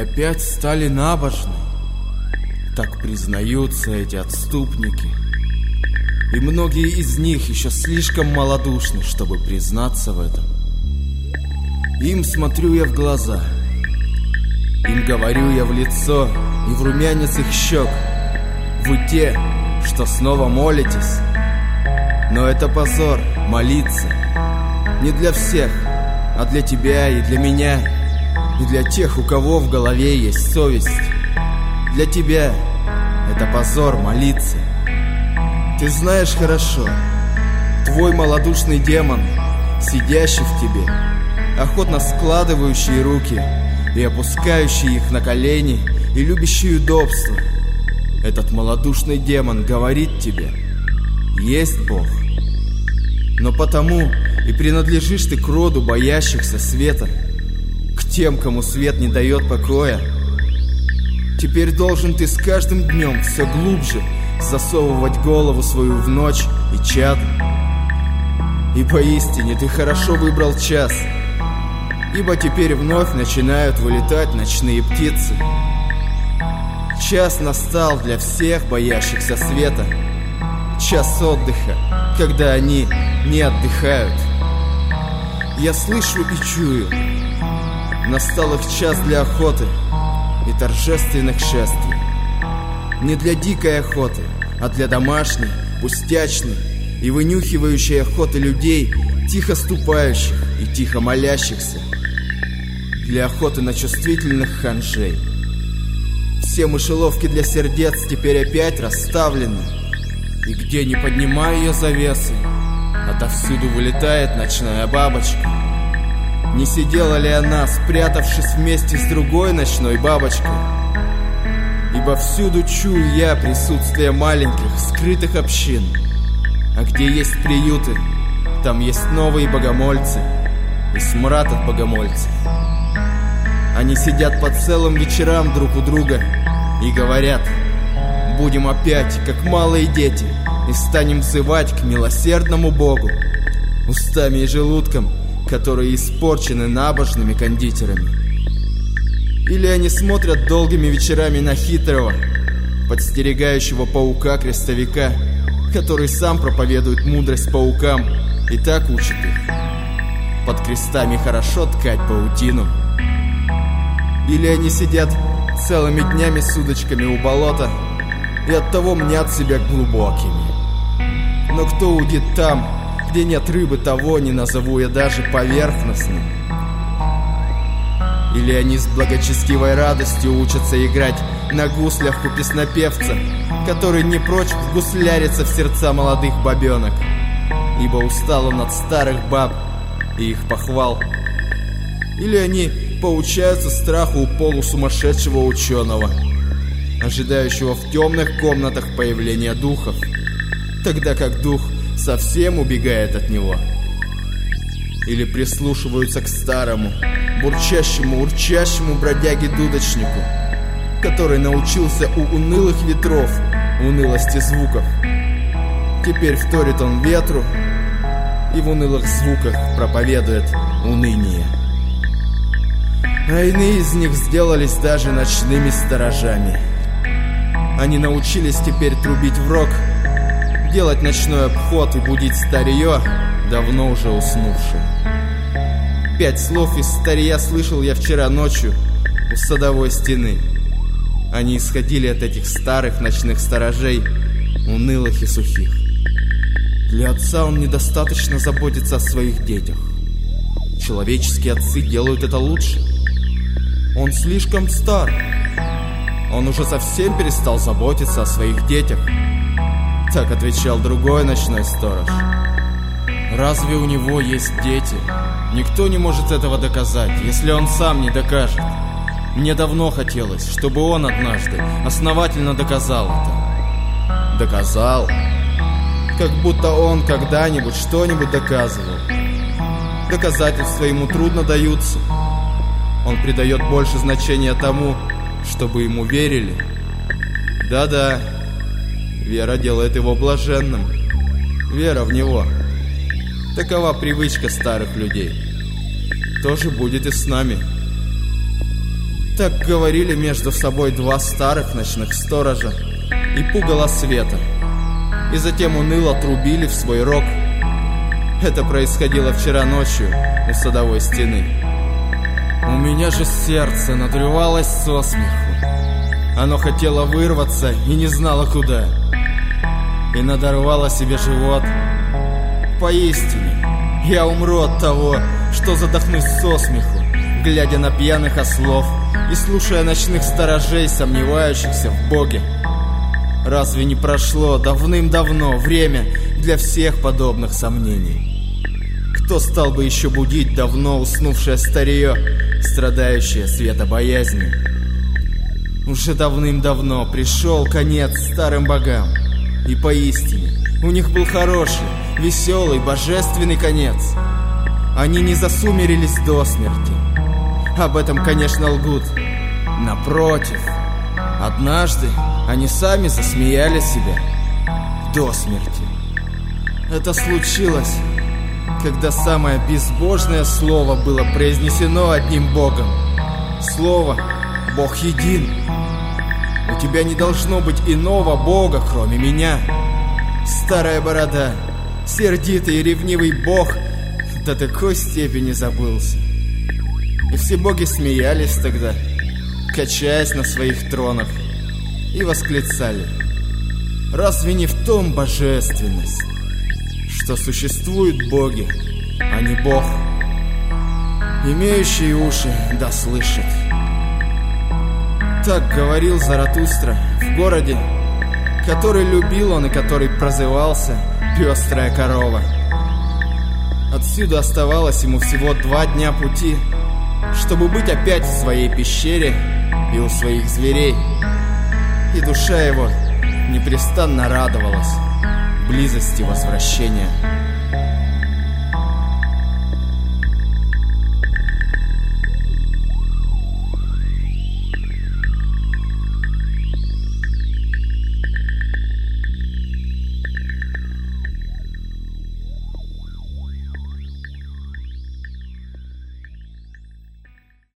опять стали набожны. Так признаются эти отступники. И многие из них еще слишком малодушны, чтобы признаться в этом. Им смотрю я в глаза, им говорю я в лицо и в румянец их щек: вы те, что снова молитесь. Но это позор молиться. Не для всех, а для тебя и для меня, и для тех, у кого в голове есть совесть. Для тебя это позор молиться. Ты знаешь хорошо, твой малодушный демон, сидящий в тебе, охотно складывающий руки и опускающий их на колени, и любящий удобство. Этот малодушный демон говорит тебе: есть Бог. Но потому и принадлежишь ты к роду боящихся света, к тем, кому свет не дает покоя. Теперь должен ты с каждым днем все глубже засовывать голову свою в ночь и чад. И поистине ты хорошо выбрал час, ибо теперь вновь начинают вылетать ночные птицы. Час настал для всех боящихся света, час отдыха, когда они не отдыхают. Я слышу и чую, настал их час для охоты и торжественных шествий. Не для дикой охоты, а для домашней, пустячной и вынюхивающей охоты людей, тихо ступающих и тихо молящихся. Для охоты на чувствительных ханжей. Все мышеловки для сердец теперь опять расставлены, и где не поднимаю я завесы, отовсюду вылетает ночная бабочка. Не сидела ли она, спрятавшись вместе с другой ночной бабочкой? Ибо всюду чую я присутствие маленьких, скрытых общин. А где есть приюты, там есть новые богомольцы и смрад от богомольцев. Они сидят по целым вечерам друг у друга и говорят: будем опять, как малые дети, и станем взывать к милосердному Богу устами и желудком, которые испорчены набожными кондитерами. Или они смотрят долгими вечерами на хитрого, подстерегающего паука-крестовика, который сам проповедует мудрость паукам и так учит их: под крестами хорошо ткать паутину. Или они сидят целыми днями с удочками у болота и оттого мнят себя глубокими. Но кто удит там, где нет рыбы, того не назову я даже поверхностным. Или они с благочестивой радостью учатся играть на гуслях у песнопевца, который не прочь вгусляриться в сердца молодых бабенок, ибо устал он от старых баб и их похвал. Или они поучаются страху у полусумасшедшего ученого, ожидающего в темных комнатах появления духов, тогда как дух совсем убегает от него. Или прислушиваются к старому, бурчащему, урчащему бродяге-дудочнику, который научился у унылых ветров унылости звуков. Теперь вторит он ветру и в унылых звуках проповедует уныние. А иные из них сделались даже ночными сторожами. Они научились теперь трубить в рог, делать ночной обход и будить старье, давно уже уснувшее. 5 слов из старья слышал я вчера ночью у садовой стены. Они исходили от этих старых ночных сторожей, унылых и сухих. Для отца он недостаточно заботится о своих детях. Человеческие отцы делают это лучше. Он слишком стар. Он уже совсем перестал заботиться о своих детях. Так отвечал другой ночной сторож. Разве у него есть дети? Никто не может этого доказать, если он сам не докажет. Мне давно хотелось, чтобы он однажды основательно доказал это. Доказал? Как будто он когда-нибудь что-нибудь доказывал. Доказательства ему трудно даются. Он придает больше значения тому, чтобы ему верили. Да-да, вера делает его блаженным. Вера в него. Такова привычка старых людей. То же будет и с нами. Так говорили между собой два старых ночных сторожа и пугало света, и затем уныло трубили в свой рог. Это происходило вчера ночью у садовой стены. У меня же сердце надрывалось со смеху. Оно хотело вырваться и не знало куда, и надорвало себе живот. Поистине, я умру от того, что задохнусь со смеху, глядя на пьяных ослов и слушая ночных сторожей, сомневающихся в Боге. Разве не прошло давным-давно время для всех подобных сомнений? Кто стал бы еще будить давно уснувшее старье, страдающее светобоязнью? Уже давным-давно пришел конец старым богам, и поистине у них был хороший, веселый, божественный конец. Они не засумерились до смерти. Об этом, конечно, лгут. Напротив, однажды они сами засмеяли себя до смерти. Это случилось, когда самое безбожное слово было произнесено одним Богом. Слово «Бог един». У тебя не должно быть иного Бога, кроме меня. Старая борода, сердитый и ревнивый Бог до такой степени забылся. И все боги смеялись тогда, качаясь на своих тронах, и восклицали: разве не в том божественность, что существуют боги, а не Бог? Имеющие уши да слышат. Так говорил Заратустра в городе, который любил он и который прозывался «Пестрая корова». Отсюда оставалось ему всего 2 дня пути, чтобы быть опять в своей пещере и у своих зверей. И душа его непрестанно радовалась близости возвращения.